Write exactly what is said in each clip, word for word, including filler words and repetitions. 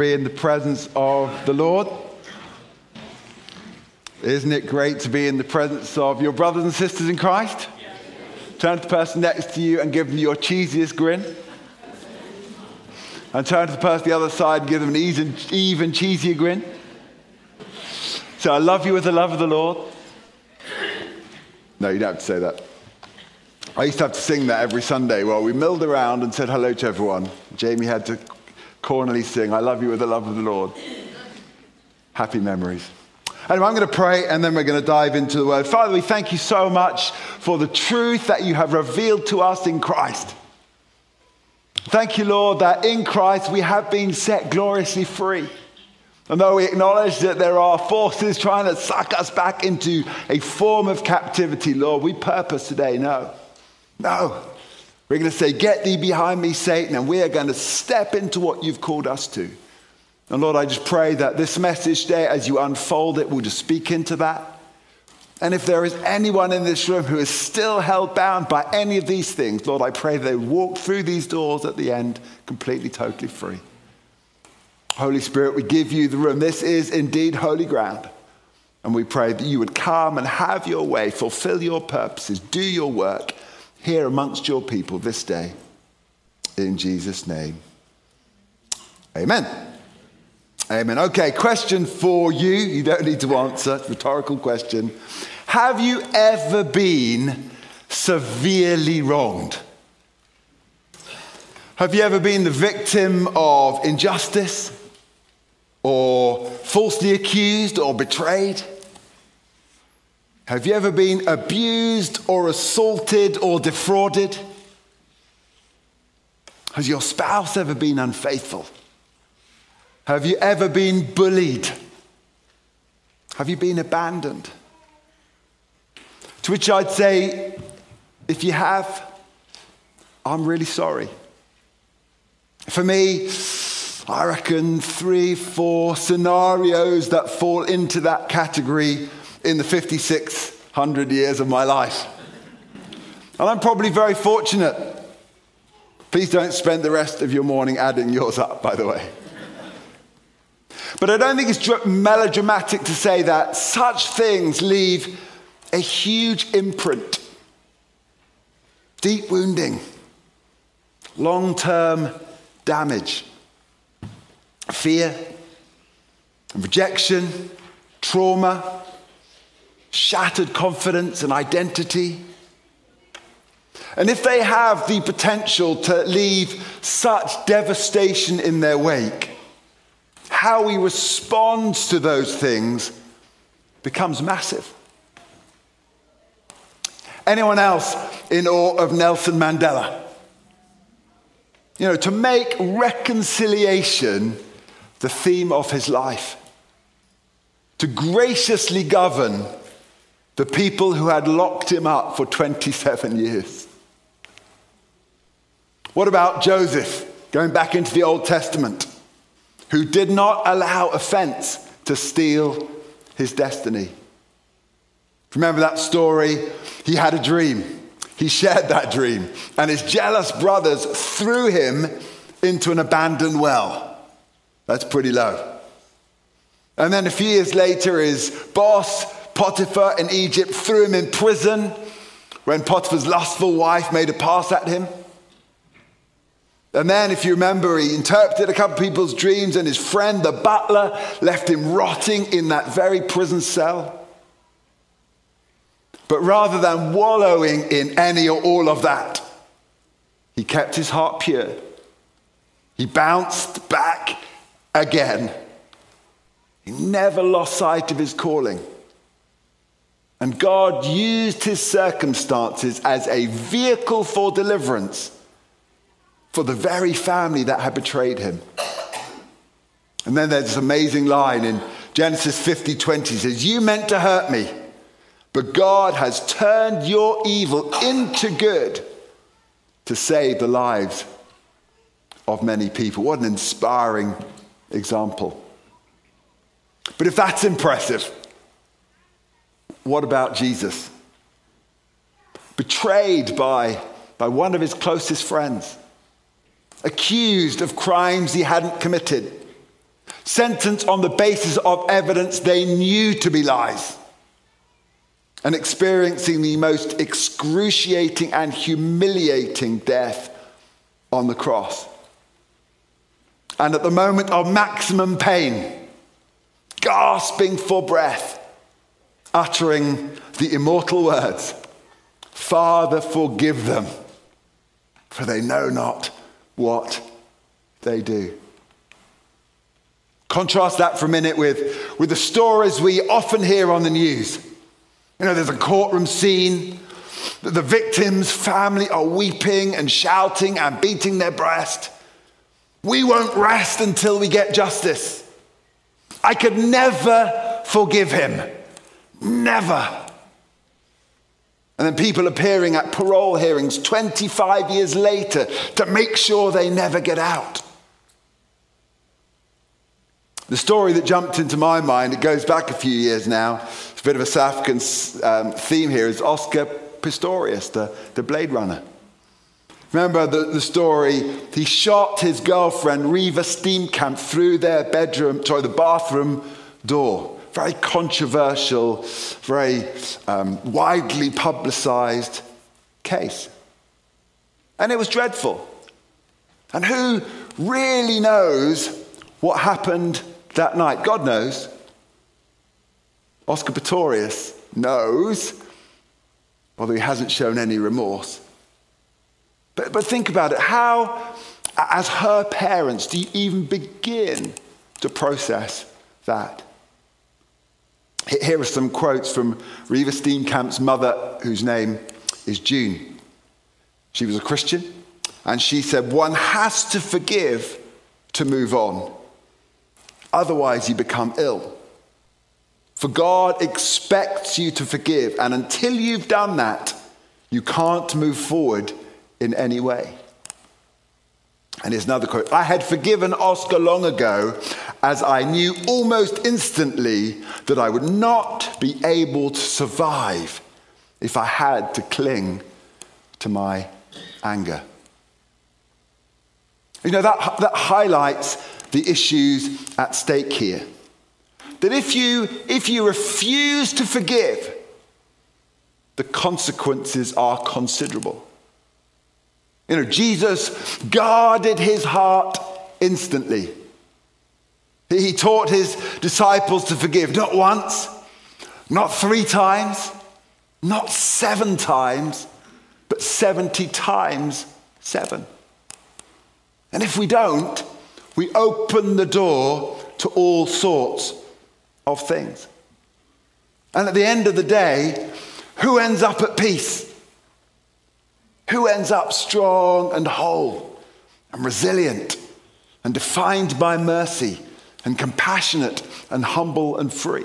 be in the presence of the Lord? Isn't it great to be in the presence of your brothers and sisters in Christ? Turn to the person next to you and give them your cheesiest grin. And turn to the person on the other side and give them an even, even cheesier grin. So I love you with the love of the Lord. No, you don't have to say that. I used to have to sing that every Sunday while we milled around and said hello to everyone. Jamie had to cornily sing, I love you with the love of the Lord. Happy memories. Anyway, I'm going to pray and then we're going to dive into the word. Father, we thank you so much for the truth that you have revealed to us in Christ. Thank you, Lord, that in Christ we have been set gloriously free. And though we acknowledge that there are forces trying to suck us back into a form of captivity, Lord, we purpose today, no. No. We're going to say, get thee behind me, Satan, and we are going to step into what you've called us to. And Lord, I just pray that this message today, as you unfold it, will just speak into that. And if there is anyone in this room who is still held bound by any of these things, Lord, I pray they walk through these doors at the end completely, totally free. Holy Spirit, we give you the room. This is indeed holy ground. And we pray that you would come and have your way, fulfill your purposes, do your work here amongst your people this day. In Jesus' name. Amen. Amen. Okay, question for you. You don't need to answer. It's a rhetorical question. Have you ever been severely wronged? Have you ever been the victim of injustice? Or falsely accused or betrayed? Have you ever been abused or assaulted or defrauded? Has your spouse ever been unfaithful? Have you ever been bullied? Have you been abandoned? To which I'd say, if you have, I'm really sorry. For me, I reckon three, four scenarios that fall into that category in the fifty-six hundred years of my life. And I'm probably very fortunate. Please don't spend the rest of your morning adding yours up, by the way. But I don't think it's melodramatic to say that such things leave a huge imprint. Deep wounding. Long-term damage. Fear, rejection, trauma, shattered confidence and identity. And if they have the potential to leave such devastation in their wake, how we respond to those things becomes massive. Anyone else in awe of Nelson Mandela? You know, to make reconciliation the theme of his life. To graciously govern the people who had locked him up for twenty-seven years. What about Joseph, going back into the Old Testament, who did not allow offense to steal his destiny? Remember that story? He had a dream. He shared that dream. And his jealous brothers threw him into an abandoned well. That's pretty low. And then a few years later, his boss, Potiphar in Egypt, threw him in prison when Potiphar's lustful wife made a pass at him. And then, if you remember, he interpreted a couple of people's dreams, and his friend, the butler, left him rotting in that very prison cell. But rather than wallowing in any or all of that, he kept his heart pure. He bounced back again. He never lost sight of his calling. And God used his circumstances as a vehicle for deliverance for the very family that had betrayed him. And then there's this amazing line in Genesis fifty twenty. It says, you meant to hurt me, but God has turned your evil into good to save the lives of many people. What an inspiring example. But if that's impressive, what about Jesus? Betrayed by, by one of his closest friends. Accused of crimes he hadn't committed. sentenced on the basis of evidence they knew to be lies, and experiencing the most excruciating and humiliating death on the cross. And at the moment of maximum pain, gasping for breath, uttering the immortal words, "Father, forgive them, for they know not what they do." Contrast that for a minute with, with the stories we often hear on the news. You know, there's a courtroom scene. The victim's family are weeping and shouting and beating their breast. "We won't rest until we get justice. I could never forgive him. Never." And then people appearing at parole hearings twenty-five years later to make sure they never get out. The story that jumped into my mind, it goes back a few years now, it's a bit of a South African um, theme here, is Oscar Pistorius, the, the Blade Runner. Remember the, the story, he shot his girlfriend, Reva Steenkamp, through their bedroom, sorry, the bathroom door. Very controversial, very um, widely publicized case. And it was dreadful. And who really knows what happened that night? God knows. Oscar Pistorius knows, although he hasn't shown any remorse. But, but think about it. How, as her parents, do you even begin to process that? Here are some quotes from Reva Steenkamp's mother, whose name is June. She was a Christian, and she said, "One has to forgive to move on. Otherwise, you become ill. For God expects you to forgive, and until you've done that, you can't move forward in any way." And here's another quote. "I had forgiven Oscar long ago, as I knew almost instantly that I would not be able to survive if I had to cling to my anger." You know, that, that highlights the issues at stake here. That if you, if you refuse to forgive, the consequences are considerable. You know, Jesus guarded his heart instantly. He taught his disciples to forgive, not once, not three times, not seven times, but seventy times seven. And if we don't, we open the door to all sorts of things. And at the end of the day, who ends up at peace? Who ends up strong and whole and resilient and defined by mercy and compassionate and humble and free?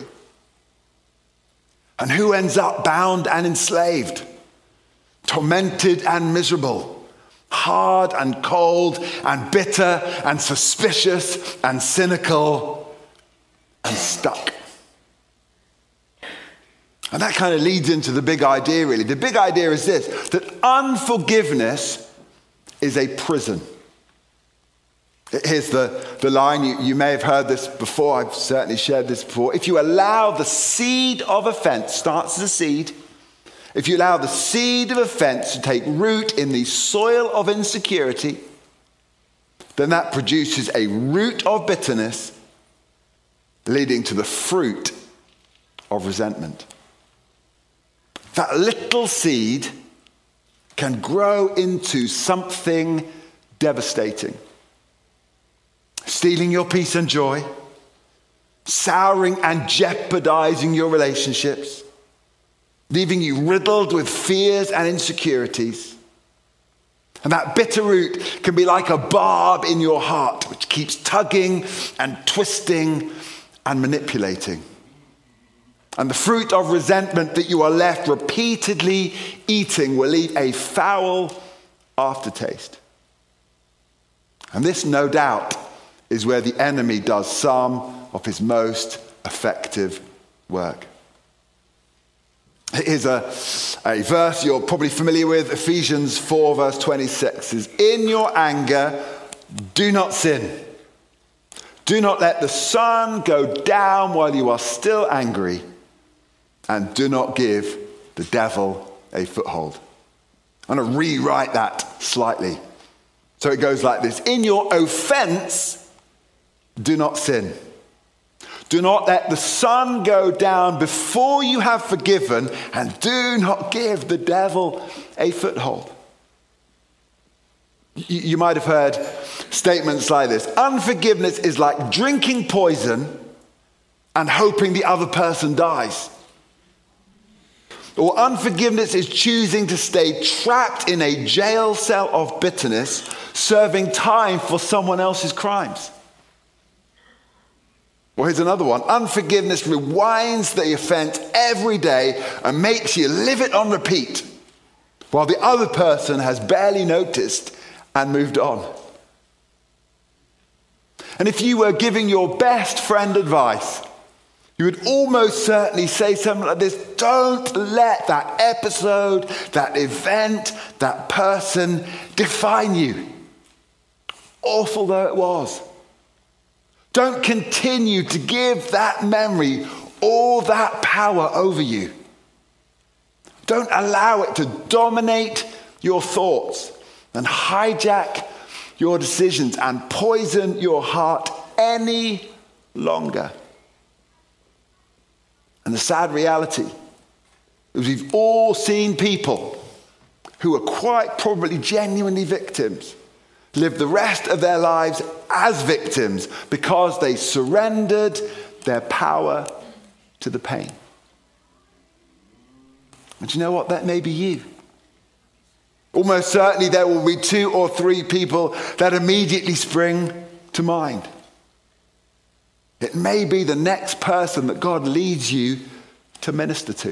And who ends up bound and enslaved, tormented and miserable, hard and cold and bitter and suspicious and cynical and stuck? And that kind of leads into the big idea, really. The big idea is this, that unforgiveness is a prison. Here's the, the line, you, you may have heard this before, I've certainly shared this before. If you allow the seed of offense, starts as a seed, if you allow the seed of offense to take root in the soil of insecurity, then that produces a root of bitterness, leading to the fruit of resentment. That little seed can grow into something devastating. Stealing your peace and joy, souring and jeopardizing your relationships, leaving you riddled with fears and insecurities. And that bitter root can be like a barb in your heart, which keeps tugging and twisting and manipulating. And the fruit of resentment that you are left repeatedly eating will leave a foul aftertaste. And this, no doubt, is where the enemy does some of his most effective work. Here's a, a verse you're probably familiar with, Ephesians four, verse twenty-six. It says, "In your anger, do not sin. Do not let the sun go down while you are still angry, and do not give the devil a foothold. I'm going to rewrite that slightly. So it goes like this. In your offense, do not sin. Do not let the sun go down before you have forgiven, and do not give the devil a foothold. You, you might have heard statements like this. Unforgiveness is like drinking poison and hoping the other person dies. Or unforgiveness is choosing to stay trapped in a jail cell of bitterness, serving time for someone else's crimes. Or here's another one. Unforgiveness rewinds the offense every day and makes you live it on repeat, while the other person has barely noticed and moved on. And if you were giving your best friend advice, you would almost certainly say something like this: don't let that episode, that event, that person define you, awful though it was. Don't continue to give that memory all that power over you. Don't allow it to dominate your thoughts and hijack your decisions and poison your heart any longer. And the sad reality is we've all seen people who are quite probably genuinely victims live the rest of their lives as victims because they surrendered their power to the pain. And you know what? That may be you. Almost certainly there will be two or three people that immediately spring to mind. It may be the next person that God leads you to minister to.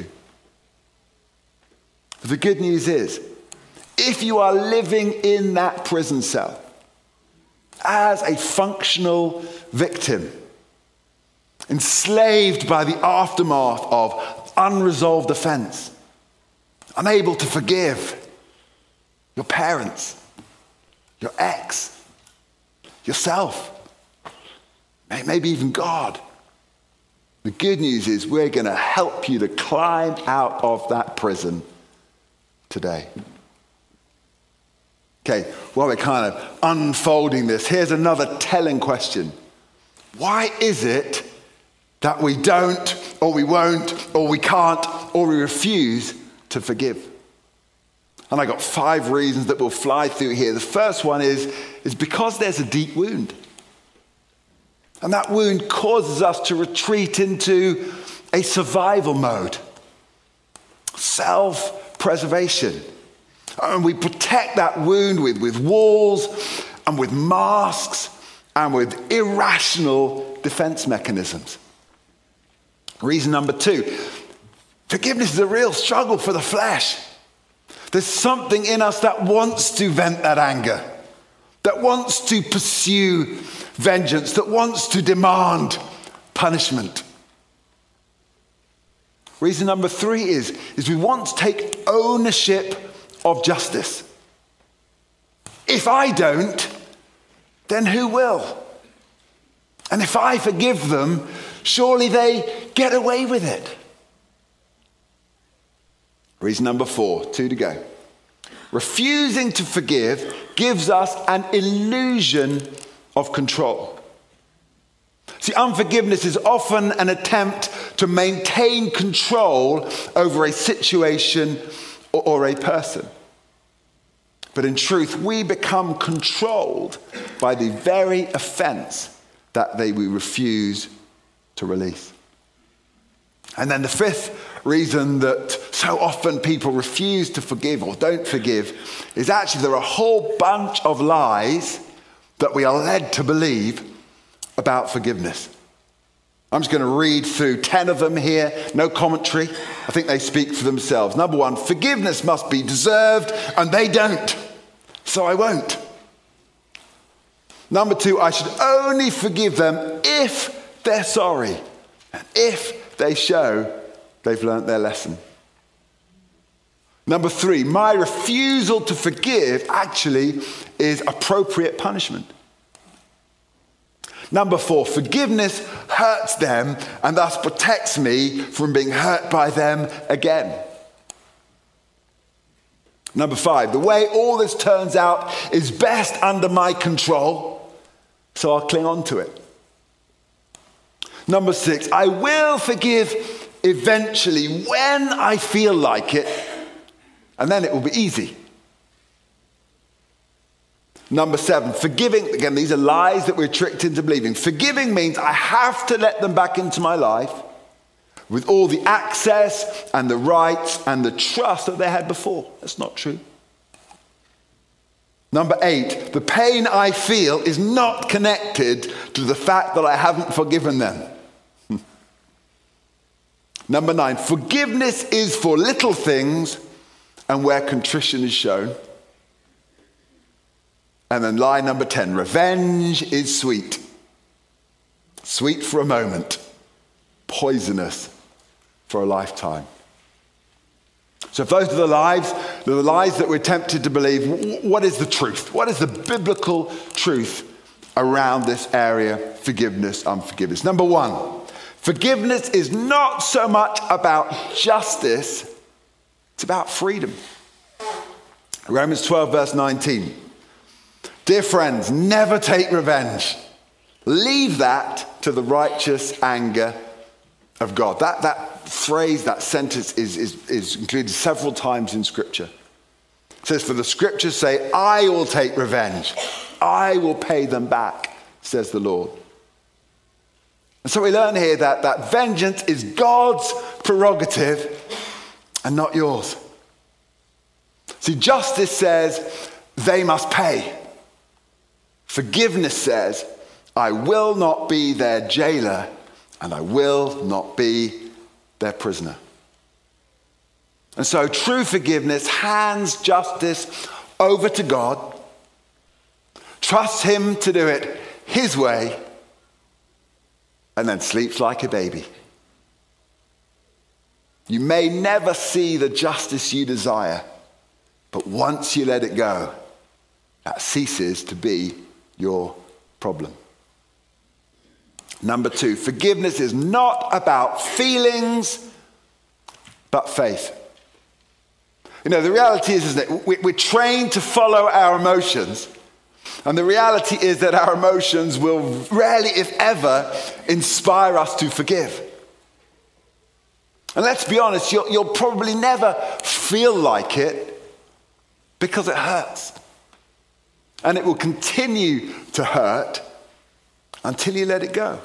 The good news is, if you are living in that prison cell as a functional victim, enslaved by the aftermath of unresolved offense, unable to forgive your parents, your ex, yourself, maybe even God, the good news is we're going to help you to climb out of that prison today. Okay, while we're kind of unfolding this, here's another telling question. Why is it that we don't, or we won't, or we can't, or we refuse to forgive? And I got five reasons that we'll fly through here. The first one is, is because there's a deep wound. And that wound causes us to retreat into a survival mode, self-preservation. And we protect that wound with, with walls and with masks and with irrational defense mechanisms. Reason number two, forgiveness is a real struggle for the flesh. There's something in us that wants to vent that anger, that wants to pursue vengeance, that wants to demand punishment. Reason number three is, is we want to take ownership of justice. If I don't, then who will? And if I forgive them, surely they get away with it. Reason number four, two to go. Refusing to forgive gives us an illusion of control. See, unforgiveness is often an attempt to maintain control over a situation or, or a person. But in truth, we become controlled by the very offense that they we refuse to release. And then the fifth reason that so often people refuse to forgive or don't forgive is actually there are a whole bunch of lies that we are led to believe about forgiveness. I'm just going to read through ten of them here, no commentary. I think they speak for themselves. Number one, forgiveness must be deserved, and they don't, so I won't. Number two, I should only forgive them if they're sorry, and if they show they've learnt their lesson. Number three, my refusal to forgive actually is appropriate punishment. Number four, forgiveness hurts them and thus protects me from being hurt by them again. Number five, the way all this turns out is best under my control, so I'll cling on to it. Number six, I will forgive eventually when I feel like it, and then it will be easy. Number seven, forgiving, again, these are lies that we're tricked into believing. Forgiving means I have to let them back into my life with all the access and the rights and the trust that they had before. That's not true. Number eight, the pain I feel is not connected to the fact that I haven't forgiven them. Number nine, forgiveness is for little things and where contrition is shown. And then lie number ten, revenge is sweet. Sweet for a moment, poisonous for a lifetime. So if those are the lies, the lies that we're tempted to believe, what is the truth? What is the biblical truth around this area, forgiveness, unforgiveness? Number one, forgiveness is not so much about justice, it's about freedom. Romans twelve, verse nineteen. Dear friends, never take revenge. Leave that to the righteous anger of God. That, that phrase, that sentence is, is, is included several times in Scripture. It says, for the Scriptures say, I will take revenge. I will pay them back, says the Lord. And so we learn here that, that vengeance is God's prerogative and not yours. See, justice says they must pay. Forgiveness says, I will not be their jailer and I will not be their prisoner. And so true forgiveness hands justice over to God, trusts him to do it his way, and then sleeps like a baby. You may never see the justice you desire, but once you let it go, that ceases to be your problem. Number two, forgiveness is not about feelings, but faith. You know, the reality is, isn't it? We're trained to follow our emotions. And the reality is that our emotions will rarely, if ever, inspire us to forgive. And let's be honest, you'll, you'll probably never feel like it because it hurts. And it will continue to hurt until you let it go.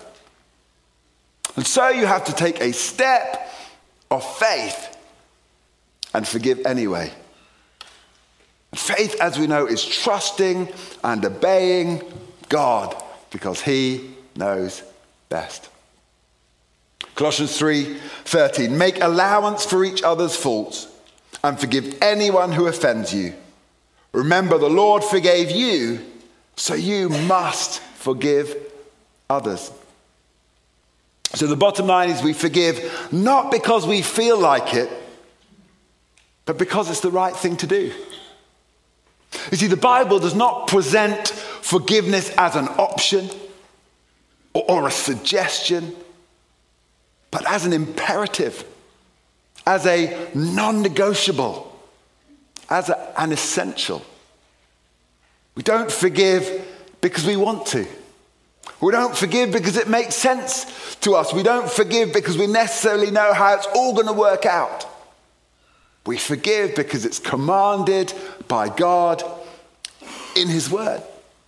And so you have to take a step of faith and forgive anyway. Faith, as we know, is trusting and obeying God because he knows best. Colossians three thirteen, make allowance for each other's faults and forgive anyone who offends you. Remember, the Lord forgave you, so you must forgive others. So the bottom line is we forgive not because we feel like it, but because it's the right thing to do. You see, the Bible does not present forgiveness as an option or, or a suggestion, but as an imperative, as a non-negotiable, as a, an essential. We don't forgive because we want to. We don't forgive because it makes sense to us. We don't forgive because we necessarily know how it's all going to work out. We forgive because it's commanded by God in his word.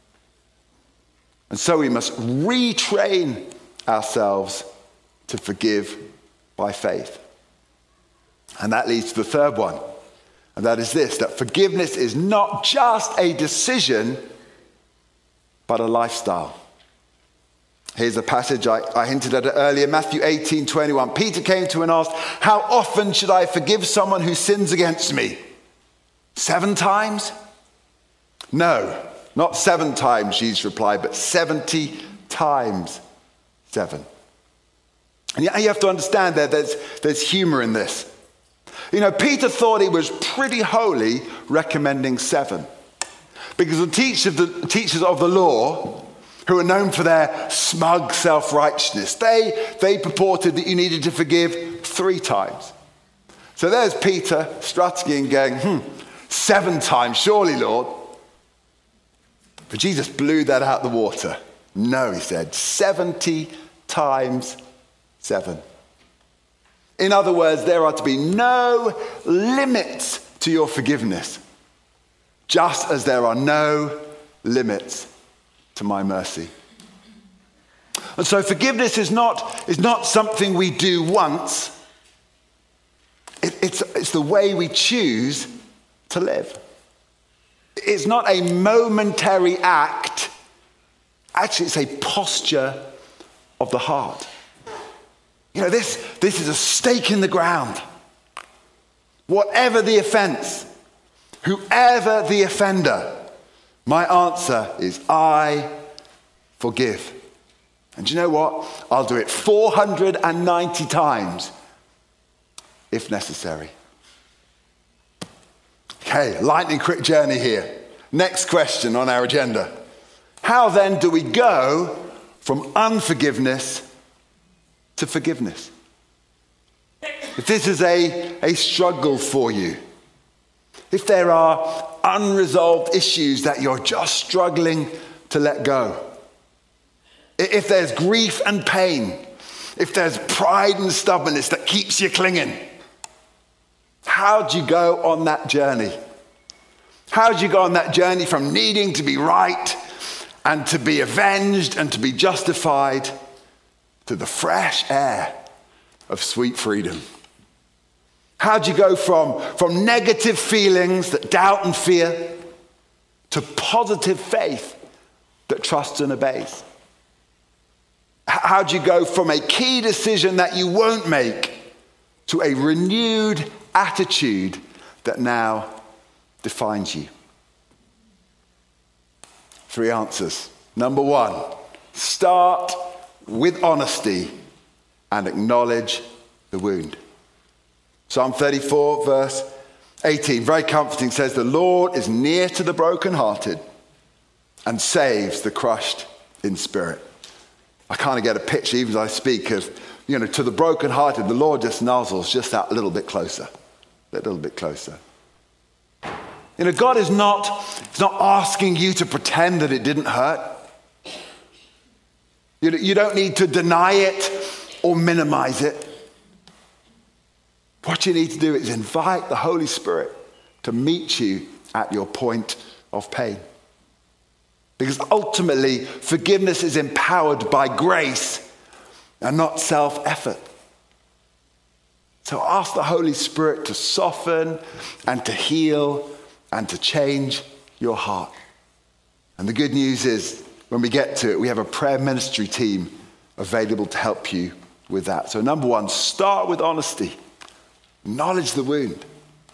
And so we must retrain ourselves to forgive by faith. And that leads to the third one. And that is this, that forgiveness is not just a decision, but a lifestyle. Here's a passage I, I hinted at it earlier, Matthew eighteen twenty-one. Peter came to him and asked, how often should I forgive someone who sins against me? Seven times? No, not seven times, Jesus replied, but seventy times seven. And you have to understand that there's, there's humor in this. You know, Peter thought he was pretty holy recommending seven. Because the teachers, the teachers of the law who are known for their smug self-righteousness. They, they purported that you needed to forgive three times. So there's Peter strutting and going, hmm, seven times, surely, Lord. But Jesus blew that out the water. No, he said, seventy times seven. In other words, there are to be no limits to your forgiveness, just as there are no limits to my mercy. And so forgiveness is not, is not something we do once. It, it's, it's the way we choose to live. It's not a momentary act. Actually, it's a posture of the heart. You know, this, this is a stake in the ground. Whatever the offense, whoever the offender, my answer is I forgive. And do you know what? I'll do it four hundred ninety times if necessary. Okay, lightning quick journey here. Next question on our agenda. How then do we go from unforgiveness to forgiveness? If this is a, a struggle for you, if there are unresolved issues that you're just struggling to let go, if there's grief and pain, if there's pride and stubbornness that keeps you clinging, how do you go on that journey? How do you go on that journey from needing to be right and to be avenged and to be justified to the fresh air of sweet freedom? How do you go from, from negative feelings that doubt and fear to positive faith that trusts and obeys? How do you go from a key decision that you won't make to a renewed attitude that now defines you? Three answers. Number one, start with honesty and acknowledge the wound. Psalm thirty-four, verse eighteen, very comforting, says, the Lord is near to the brokenhearted and saves the crushed in spirit. I kind of get a picture, even as I speak, of, you know, to the brokenhearted, the Lord just nuzzles just that little bit closer, a little bit closer. You know, God is not, he's not asking you to pretend that it didn't hurt. You, you don't need to deny it or minimize it. What you need to do is invite the Holy Spirit to meet you at your point of pain. Because ultimately, forgiveness is empowered by grace and not self-effort. So ask the Holy Spirit to soften and to heal and to change your heart. And the good news is, when we get to it, we have a prayer ministry team available to help you with that. So number one, start with honesty. Acknowledge the wound.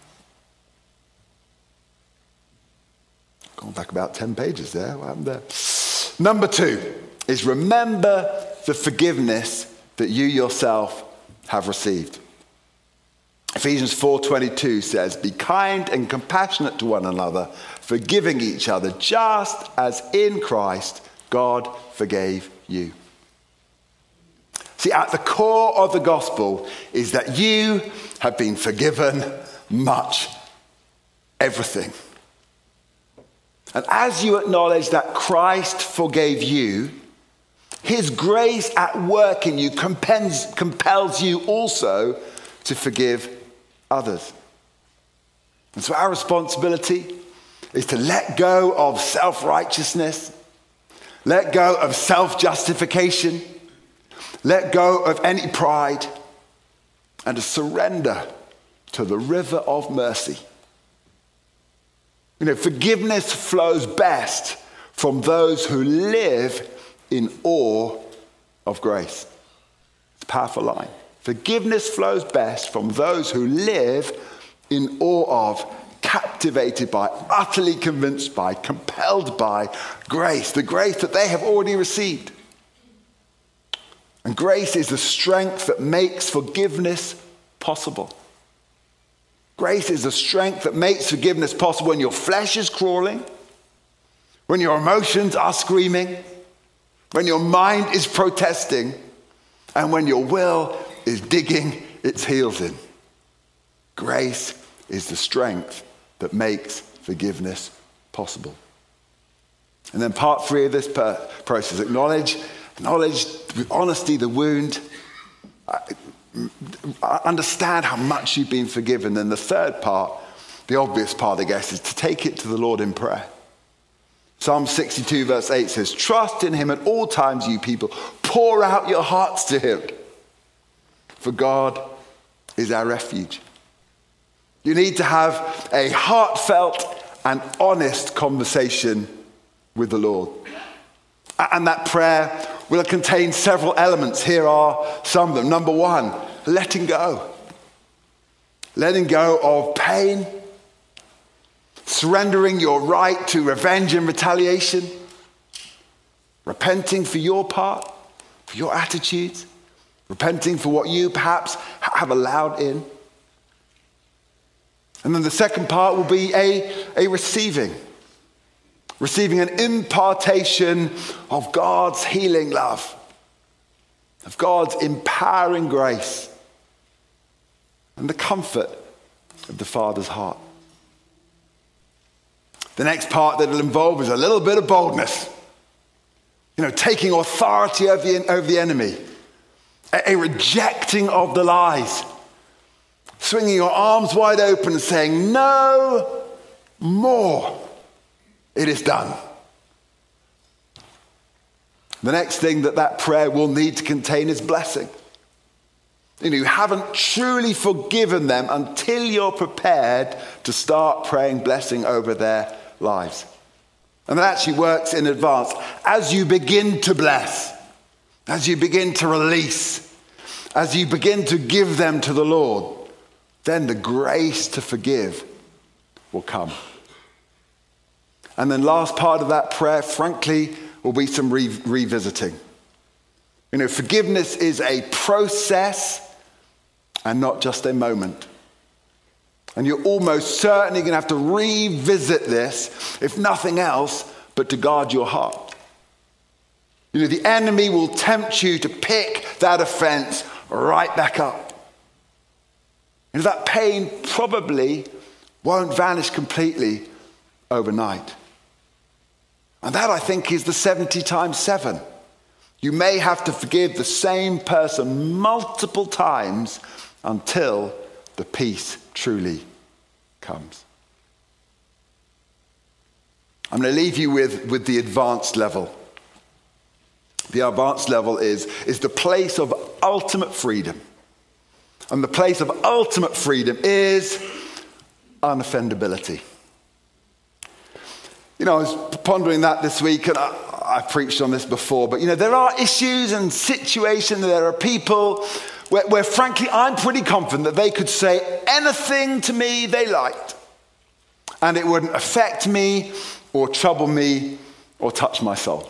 Going back about ten pages there. What happened there? Number two is remember the forgiveness that you yourself have received. Ephesians four twenty-two says, be kind and compassionate to one another, forgiving each other, just as in Christ God forgave you. See, at the core of the gospel is that you have been forgiven much, everything. And as you acknowledge that Christ forgave you, his grace at work in you compels, compels you also to forgive others. And so our responsibility is to let go of self-righteousness, let go of self-justification, let go of any pride, and to surrender to the river of mercy. You know, forgiveness flows best from those who live in awe of grace. It's a powerful line. Forgiveness flows best from those who live in awe of, captivated by, utterly convinced by, compelled by grace, the grace that they have already received. And grace is the strength that makes forgiveness possible. Grace is the strength that makes forgiveness possible when your flesh is crawling, when your emotions are screaming, when your mind is protesting, and when your will is digging its heels in. Grace is the strength that makes forgiveness possible. And then part three of this per- process, acknowledge, acknowledge with honesty the wound. I, I understand how much you've been forgiven. Then the third part, the obvious part, I guess, is to take it to the Lord in prayer. Psalm sixty-two verse eight says, trust in him at all times, you people. Pour out your hearts to him. For God is our refuge. You need to have a heartfelt and honest conversation with the Lord. And that prayer will contain several elements. Here are some of them. Number one, letting go. Letting go of pain. Surrendering your right to revenge and retaliation. Repenting for your part, for your attitudes. Repenting for what you perhaps have allowed in. And then the second part will be a, a receiving. Receiving an impartation of God's healing love. Of God's empowering grace. And the comfort of the Father's heart. The next part that it'll involve is a little bit of boldness. You know, taking authority over the, over the enemy. A, a rejecting of the lies. Swinging your arms wide open and saying, no more. It is done. The next thing that that prayer will need to contain is blessing. You know, you haven't truly forgiven them until you're prepared to start praying blessing over their lives. And that actually works in advance. As you begin to bless, as you begin to release, as you begin to give them to the Lord, then the grace to forgive will come. And then last part of that prayer, frankly, will be some re- revisiting. You know, forgiveness is a process and not just a moment. And you're almost certainly going to have to revisit this, if nothing else, but to guard your heart. You know, the enemy will tempt you to pick that offense right back up. And that pain probably won't vanish completely overnight. And that, I think, is the seventy times seven. You may have to forgive the same person multiple times until the peace truly comes. I'm going to leave you with, with the advanced level. The advanced level is, is the place of ultimate freedom. And the place of ultimate freedom is unoffendability. You know, I was pondering that this week, and I, I've preached on this before, but you know, there are issues and situations, there are people where, where frankly, I'm pretty confident that they could say anything to me they liked, and it wouldn't affect me or trouble me or touch my soul.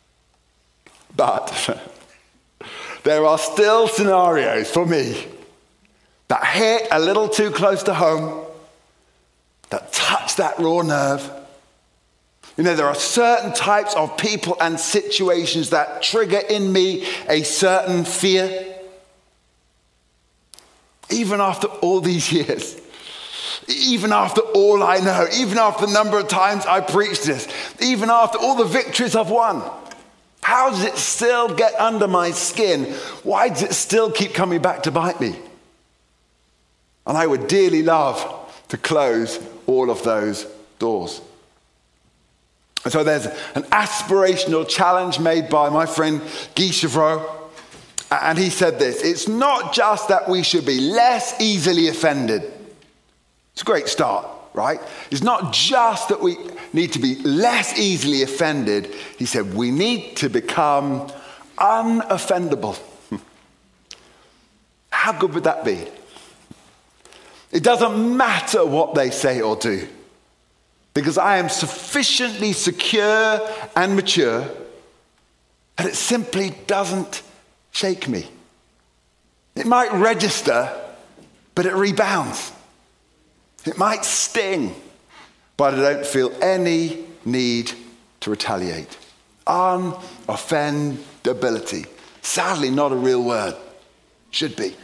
But there are still scenarios for me that hit a little too close to home, that touch that raw nerve. You know, there are certain types of people and situations that trigger in me a certain fear. Even after all these years, even after all I know, even after the number of times I preached this, even after all the victories I've won, how does it still get under my skin? Why does it still keep coming back to bite me? And I would dearly love to close all of those doors. And so there's an aspirational challenge made by my friend Guy Chevreau. And he said this: it's not just that we should be less easily offended. It's a great start, right? It's not just that we need to be less easily offended. He said we need to become unoffendable. How good would that be? It doesn't matter what they say or do, because I am sufficiently secure and mature that it simply doesn't shake me. It might register, but it rebounds. It might sting, but I don't feel any need to retaliate. Unoffendability. Sadly, not a real word. Should be.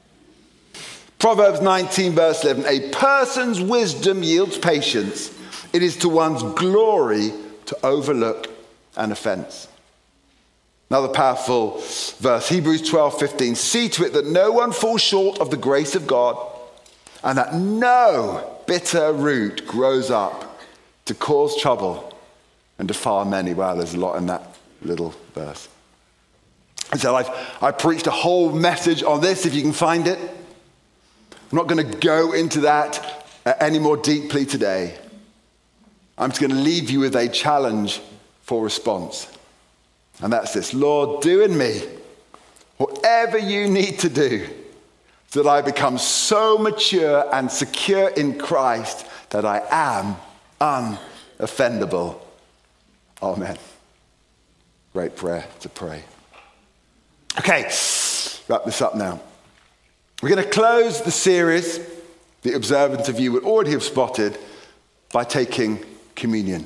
Proverbs nineteen, verse eleven. A person's wisdom yields patience. It is to one's glory to overlook an offense. Another powerful verse, Hebrews twelve fifteen. See to it that no one falls short of the grace of God, and that no bitter root grows up to cause trouble and defile many. Wow, there's a lot in that little verse. And so I've I preached a whole message on this, if you can find it. I'm not going to go into that any more deeply today. I'm just going to leave you with a challenge for response. And that's this: Lord, do in me whatever you need to do so that I become so mature and secure in Christ that I am unoffendable. Amen. Great prayer to pray. Okay, wrap this up now. We're going to close the series, the observant of you would already have spotted, by taking communion.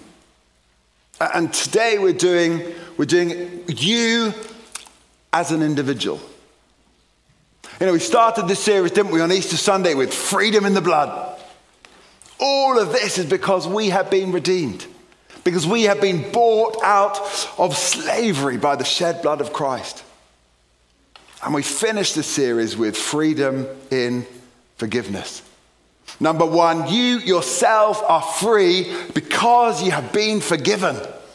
And today we're doing, we're doing you as an individual. You know, we started this series, didn't we, on Easter Sunday with freedom in the blood. All of this is because we have been redeemed. Because we have been bought out of slavery by the shed blood of Christ. And we finished the series with freedom in forgiveness. Number one, you yourself are free because you have been forgiven.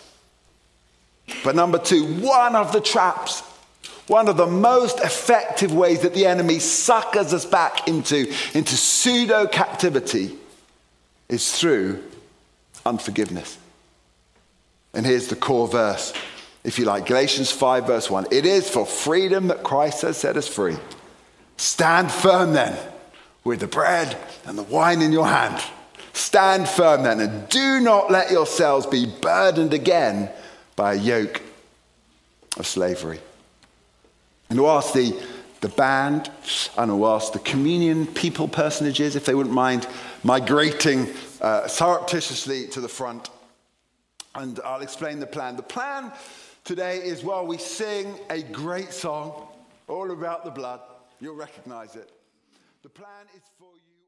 But number two, one of the traps, one of the most effective ways that the enemy suckers us back into, into pseudo captivity is through unforgiveness. And here's the core verse, if you like, Galatians five, verse one. It is for freedom that Christ has set us free. Stand firm then, with the bread and the wine in your hand. Stand firm then, and do not let yourselves be burdened again by a yoke of slavery. And we'll ask the, the band, and we'll ask the communion people personages, if they wouldn't mind migrating uh, surreptitiously to the front. And I'll explain the plan. The plan today is, well, we sing a great song all about the blood. You'll recognize it. The plan is for you.